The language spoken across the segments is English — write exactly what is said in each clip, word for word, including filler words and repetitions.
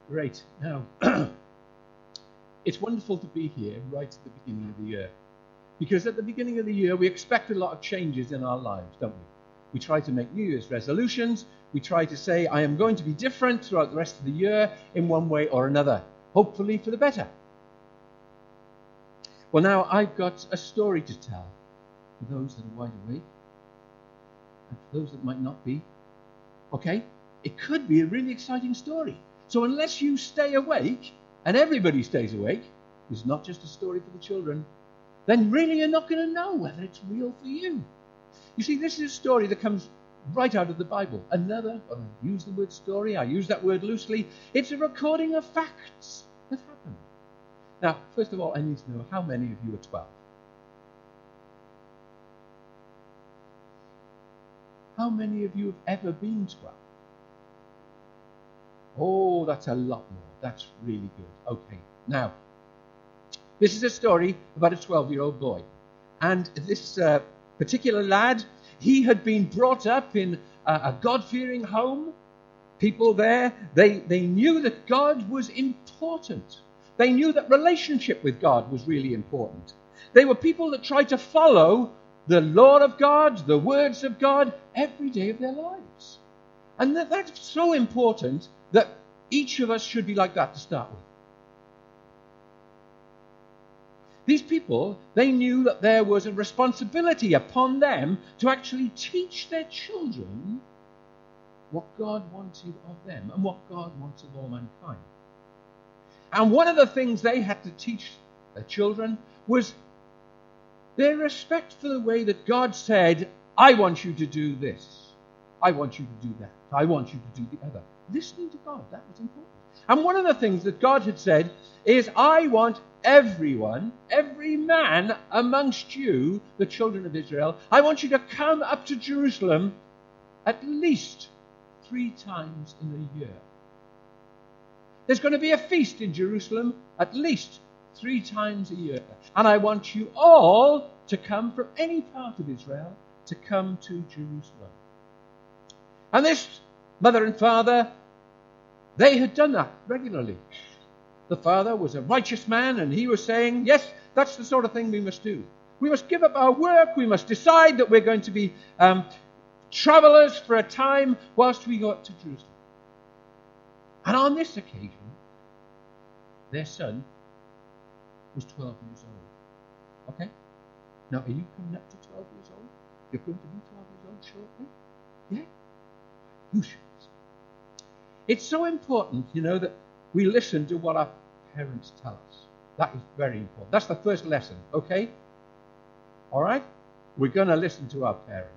Great. Now, it's wonderful to be here right at the beginning of the year. Because at the beginning of the year, we expect a lot of changes in our lives, don't we? We try to make New Year's resolutions. We try to say, I am going to be different throughout the rest of the year in one way or another, hopefully for the better. Well, now I've got a story to tell for those that are wide awake and for those that might not be. Okay? It could be a really exciting story. So unless you stay awake, and everybody stays awake, it's not just a story for the children, then really you're not going to know whether it's real for you. You see, this is a story that comes right out of the Bible. Another, well, I use the word story, I use that word loosely. It's a recording of facts that happened. Now, first of all, I need to know how many of you are twelve? How many of you have ever been twelve? Oh, that's a lot more. That's really good. Okay, now, this is a story about a twelve-year-old boy. And this uh, particular lad, he had been brought up in a, a God-fearing home. People there, they, they knew that God was important. They knew that relationship with God was really important. They were people that tried to follow the law of God, the words of God, every day of their lives. And that, that's so important that each of us should be like that to start with. These people, they knew that there was a responsibility upon them to actually teach their children what God wanted of them and what God wants of all mankind. And one of the things they had to teach their children was their respect for the way that God said, I want you to do this. I want you to do that. I want you to do the other. Listening to God, that was important. And one of the things that God had said is, I want everyone, every man amongst you, the children of Israel, I want you to come up to Jerusalem at least three times in a year. There's going to be a feast in Jerusalem at least three times a year. And I want you all to come from any part of Israel to come to Jerusalem. And this mother and father, they had done that regularly. The father was a righteous man, and he was saying, yes, that's the sort of thing we must do. We must give up our work. We must decide that we're going to be um, travelers for a time whilst we go up to Jerusalem. And on this occasion, their son was twelve years old. Okay? Now, are you coming up to twelve years old? You're going to be twelve years old shortly? Yeah? You should. It's so important, you know, that we listen to what our parents tell us. That is very important. That's the first lesson, okay? All right? We're going to listen to our parents.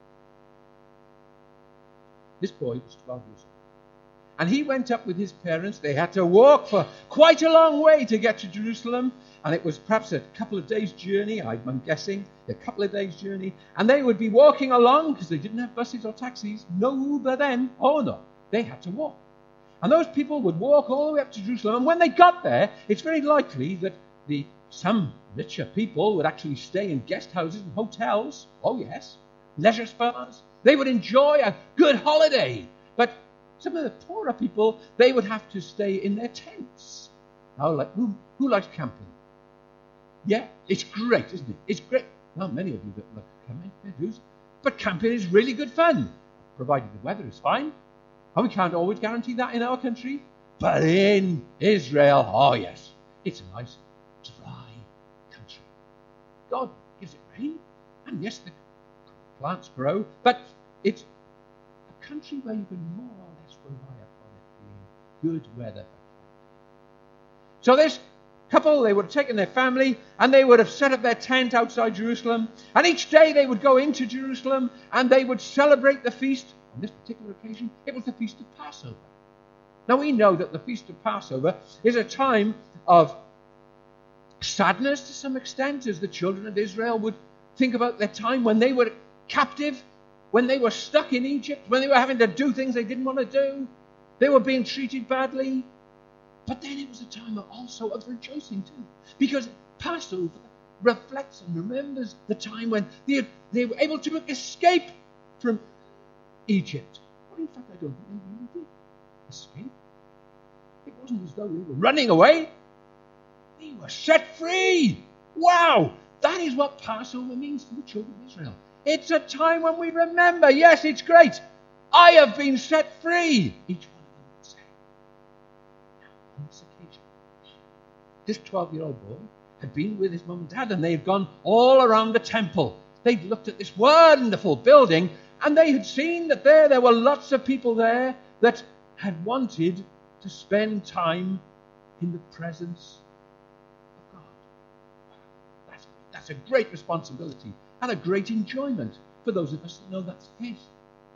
This boy was twelve years old. And he went up with his parents. They had to walk for quite a long way to get to Jerusalem. And it was perhaps a couple of days' journey, I'm guessing, a couple of days' journey. And they would be walking along because they didn't have buses or taxis. No Uber then. Oh, no. They had to walk. And those people would walk all the way up to Jerusalem. And when they got there, it's very likely that the some richer people would actually stay in guest houses and hotels. Oh, yes. Leisure spas. They would enjoy a good holiday. But some of the poorer people, they would have to stay in their tents. Now, like, who, who likes camping? Yeah, it's great, isn't it? It's great. Not many of you that like camping, but camping is really good fun, provided the weather is fine. And we can't always guarantee that in our country. But in Israel, oh yes, it's a nice, dry country. God gives it rain, and yes, the plants grow, but it's a country where you can more or less rely upon it being good weather. So this couple, they would have taken their family, and they would have set up their tent outside Jerusalem, and each day they would go into Jerusalem, and they would celebrate the feast. On this particular occasion, it was the Feast of Passover. Now we know that the Feast of Passover is a time of sadness to some extent, as the children of Israel would think about their time when they were captive, when they were stuck in Egypt, when they were having to do things they didn't want to do. They were being treated badly. But then it was a time also of rejoicing too, because Passover reflects and remembers the time when they, they were able to escape from Egypt. Well, in fact, I don't think they really did escape. They It wasn't as though they were running away. They were set free. Wow! That is what Passover means to the children of Israel. It's a time when we remember, yes, it's great. I have been set free. Each one of them would say. Now, on this occasion, this twelve-year-old boy had been with his mum and dad, and they had gone all around the temple. They'd looked at this wonderful building, and they had seen that there, there were lots of people there that had wanted to spend time in the presence of God. That's, that's a great responsibility and a great enjoyment for those of us that know that's the case.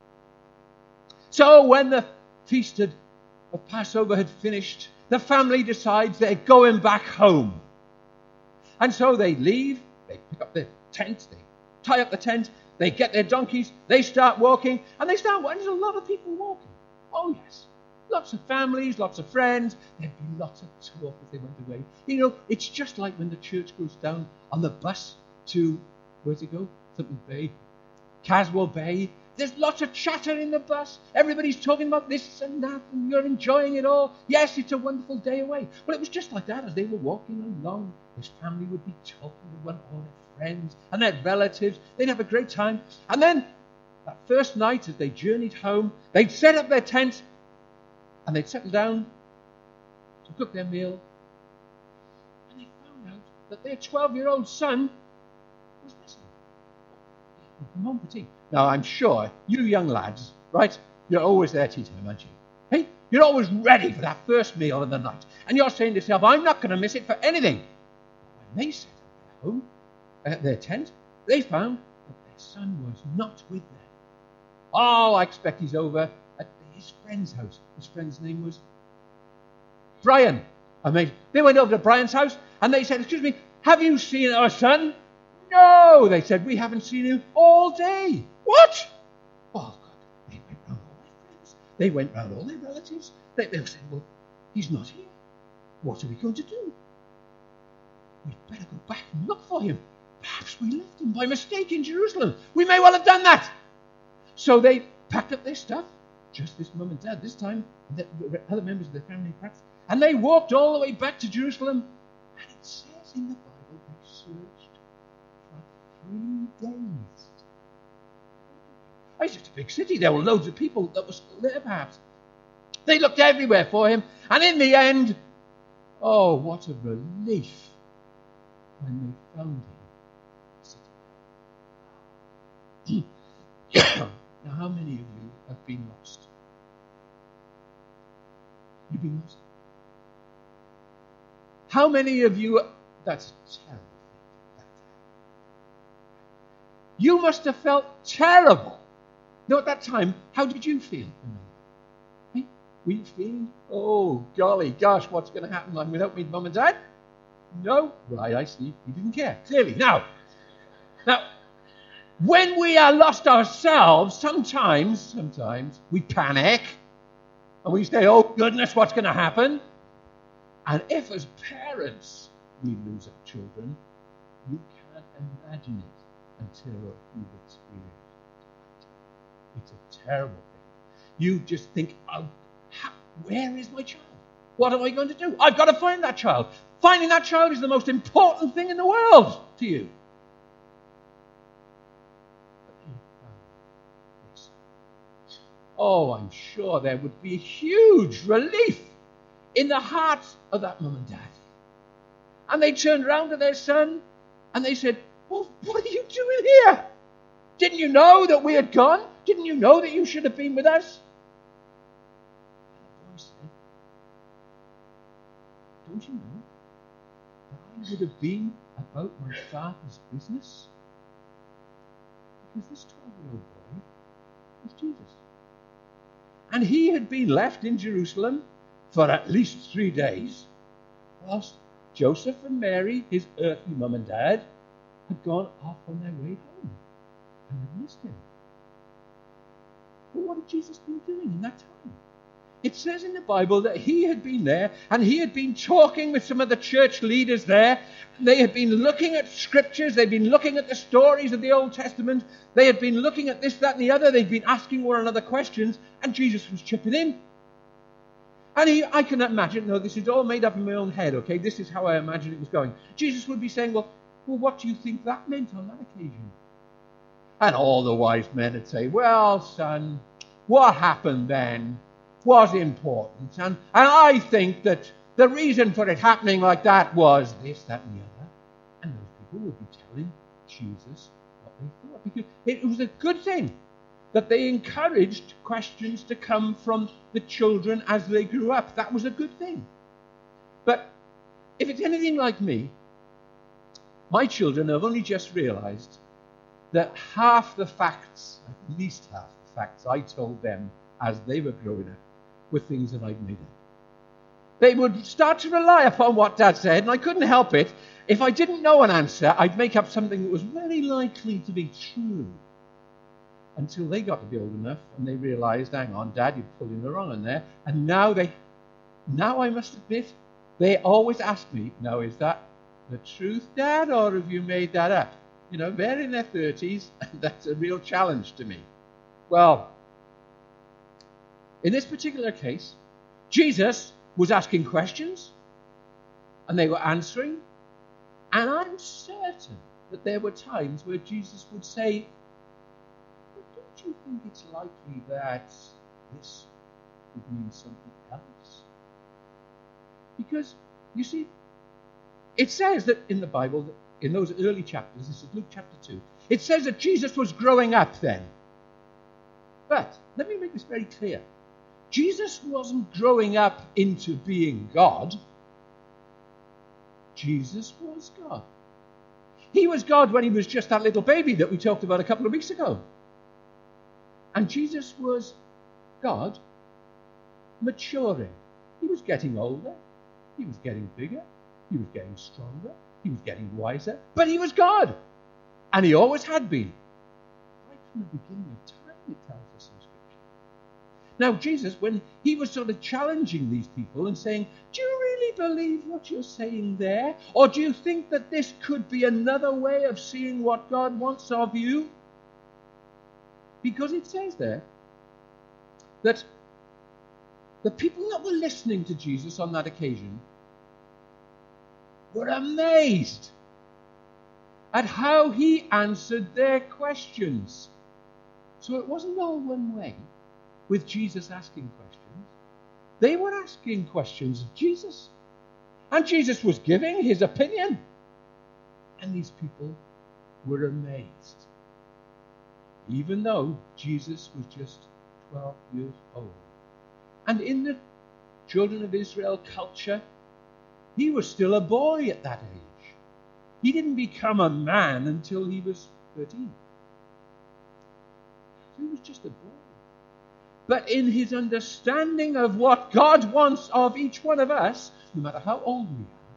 So when the feast of Passover had finished, the family decides they're going back home. And so they leave, they pick up their tent, they tie up the tent, they get their donkeys, they start walking, and they start walking. There's a lot of people walking. Oh yes, lots of families, lots of friends. There'd be lots of talk as they went away. You know, it's just like when the church goes down on the bus to, where's it go? Something Bay. Caswell Bay. There's lots of chatter in the bus. Everybody's talking about this and that, and you're enjoying it all. Yes, it's a wonderful day away. Well, it was just like that as they were walking along. This family would be talking with one all their friends and their relatives. They'd have a great time. And then, that first night as they journeyed home, they'd set up their tent and they'd settle down to cook their meal. And they found out that their twelve-year-old son was missing. Come on for tea. Now, I'm sure you young lads, right, you're always there tea time, aren't you? Hey, you're always ready for that first meal of the night. And you're saying to yourself, I'm not going to miss it for anything. When they set up their home, at their tent, they found that their son was not with them. Oh, I expect he's over at his friend's house. His friend's name was Brian. I mean, they went over to Brian's house and they said, excuse me, have you seen our son? No, they said, we haven't seen him all day. What? Oh, God. They went round all their friends. They went round all their relatives. They, they said, well, he's not here. What are we going to do? We'd better go back and look for him. Perhaps we left him by mistake in Jerusalem. We may well have done that. So they packed up their stuff, just this mum and dad this time, and the other members of the family perhaps, and they walked all the way back to Jerusalem. And it says in the Bible they searched for three days. It's just a big city. There were loads of people that were still there perhaps. They looked everywhere for him, and in the end, oh, what a relief when they found him. Now, how many of you have been lost? You've been lost? How many of you... That's terrible. You must have felt terrible. Now, at that time, how did you feel? Hey, were you feeling, oh, golly, gosh, what's going to happen? I'm without me mum and dad? No? Right, I see. You didn't care, clearly. Now, now, when we are lost ourselves, sometimes, sometimes we panic and we say, oh goodness, what's going to happen? And if as parents we lose our children, you can't imagine it until you've experienced it. It's a terrible thing. You just think, oh, how, where is my child? What am I going to do? I've got to find that child. Finding that child is the most important thing in the world to you. Oh, I'm sure there would be huge relief in the hearts of that mum and dad. And they turned round to their son and they said, well, what are you doing here? Didn't you know that we had gone? Didn't you know that you should have been with us? And the boy said, don't you know that I would have been about my father's business? Because this twelve-year-old boy was Jesus. And he had been left in Jerusalem for at least three days, whilst Joseph and Mary, his earthly mum and dad, had gone off on their way home and had missed him. But what had Jesus been doing in that time? It says in the Bible that he had been there and he had been talking with some of the church leaders there. They had been looking at scriptures. They'd been looking at the stories of the Old Testament. They had been looking at this, that, and the other. They'd been asking one another questions, and Jesus was chipping in. And he, I can imagine, no, this is all made up in my own head, okay? This is how I imagine it was going. Jesus would be saying, well, well, what do you think that meant on that occasion? And all the wise men would say, well, son, what happened then was important. And, and I think that the reason for it happening like that was this, that, and the other. And those people would be telling Jesus what they thought. Because it was a good thing that they encouraged questions to come from the children as they grew up. That was a good thing. But if it's anything like me, my children have only just realized that half the facts, at least half the facts I told them as they were growing up, were things that I'd made up. They would start to rely upon what Dad said, and I couldn't help it. If I didn't know an answer, I'd make up something that was very likely to be true. Until they got to be old enough and they realized, hang on, Dad, you're pulling the wrong one there. And now they, now I must admit, they always ask me, now is that the truth, Dad, or have you made that up? You know, they're in their thirties, and that's a real challenge to me. Well, in this particular case, Jesus was asking questions, and they were answering, and I'm certain that there were times where Jesus would say, don't you think it's likely that this would mean something else? Because, you see, it says that in the Bible, that in those early chapters, this is Luke chapter two, it says that Jesus was growing up then. But, let me make this very clear. Jesus wasn't growing up into being God. Jesus was God. He was God when he was just that little baby that we talked about a couple of weeks ago. And Jesus was God maturing. He was getting older. He was getting bigger. He was getting stronger. He was getting wiser. But he was God. And he always had been. Right from the beginning of time, it tells us in Scripture. Now, Jesus, when he was sort of challenging these people and saying, do you really believe what you're saying there? Or do you think that this could be another way of seeing what God wants of you? Because it says there that the people that were listening to Jesus on that occasion were amazed at how he answered their questions. So it wasn't all one way with Jesus asking questions. They were asking questions of Jesus. And Jesus was giving his opinion. And these people were amazed. Even though Jesus was just twelve years old. And in the children of Israel culture, he was still a boy at that age. He didn't become a man until he was thirteen. So he was just a boy. But in his understanding of what God wants of each one of us, no matter how old we are,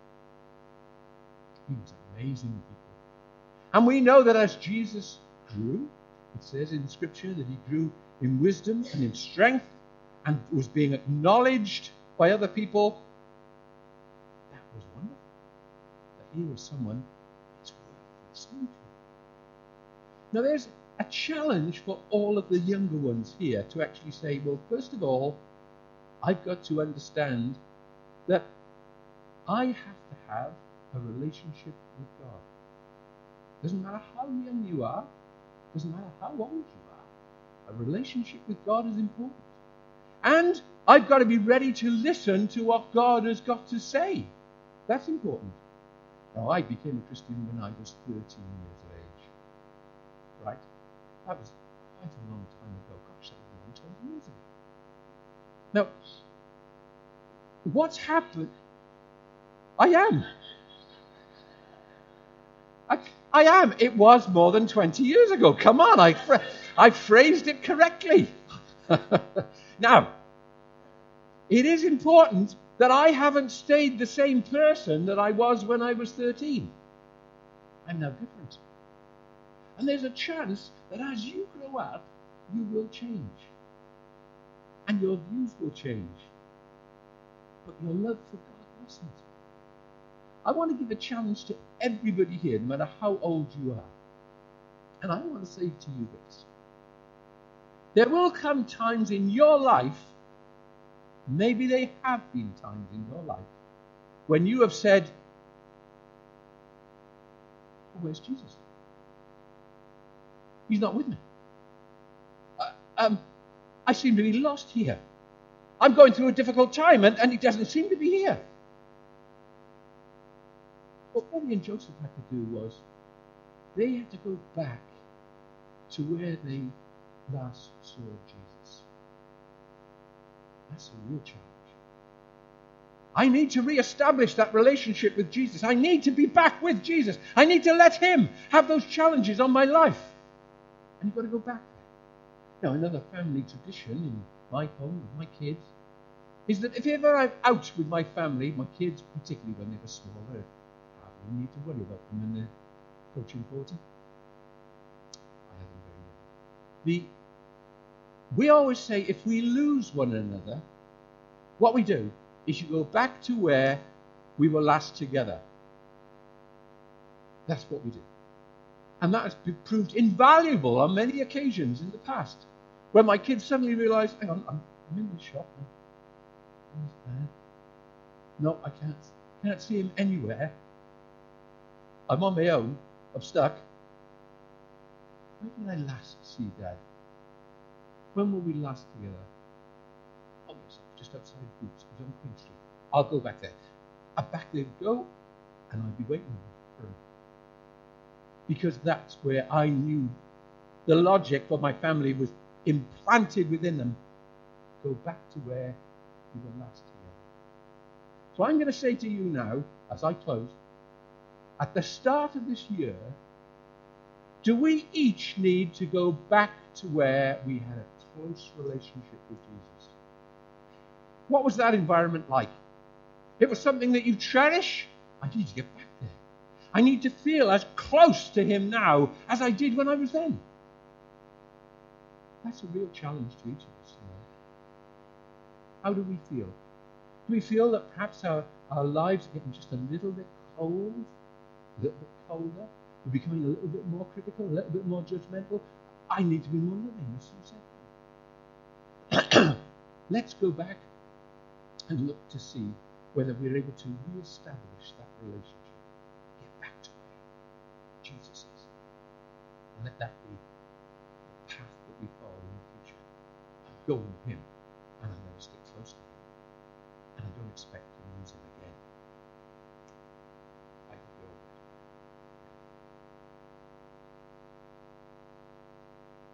he was amazing people. And we know that as Jesus grew, it says in Scripture that he grew in wisdom and in strength and was being acknowledged by other people. That was wonderful. That he was someone it's worth listening to. Now there's a challenge for all of the younger ones here to actually say, well, first of all, I've got to understand that I have to have a relationship with God. Doesn't matter how young you are, doesn't matter how old you are, a relationship with God is important. And I've got to be ready to listen to what God has got to say. That's important. Now, I became a Christian when I was thirteen years of age. Right? That was quite a long time ago. Gosh, that was more than twenty years ago. Now, what's happened? I am. I, I am. It was more than twenty years ago. Come on, I, I phrased it correctly. Now, it is important that I haven't stayed the same person that I was when I was thirteen. I'm now different. And there's a chance that as you grow up, you will change. And your views will change. But your love for God mustn't. I want to give a challenge to everybody here, no matter how old you are. And I want to say to you this. There will come times in your life Maybe they have been times in your life when you have said, oh, where's Jesus? He's not with me. Uh, um, I seem to be lost here. I'm going through a difficult time and, and he doesn't seem to be here. What Mary and Joseph had to do was they had to go back to where they last saw Jesus. That's a real challenge. I need to re-establish that relationship with Jesus. I need to be back with Jesus. I need to let him have those challenges on my life. And you've got to go back there. Now, another family tradition in my home with my kids is that if ever I'm out with my family, my kids, particularly when they were smaller, I don't need to worry about them when they're approaching forty. I have them very young. The, we always say if we lose one another, what we do is you go back to where we were last together. That's what we do. And that has been proved invaluable on many occasions in the past. When my kids suddenly realise, hang on, I'm, I'm in the shop. No, I can't, can't see him anywhere. I'm on my own. I'm stuck. When did I last see Dad? When were we last together? Oh, yes, just outside Boots. It was on Queen Street. I'll go back there. And back they would go, and I'd be waiting for him. Because that's where I knew the logic of my family was implanted within them. Go back to where we were last together. So I'm going to say to you now, as I close, at the start of this year, do we each need to go back to where we had a close relationship with Jesus? What was that environment like? It was something that you cherish? I need to get back there. I need to feel as close to him now as I did when I was then. That's a real challenge to each of us. You know? How do we feel? Do we feel that perhaps our, our lives are getting just a little bit cold, a little bit colder? We're becoming a little bit more critical, a little bit more judgmental? I need to be more loving, as you said. Let's go back and look to see whether we're able to re-establish that relationship. Get back to where Jesus is. And let that be the path that we follow in the future. I'm going with him, and I'm going to stick close to him. And I don't expect to lose him again.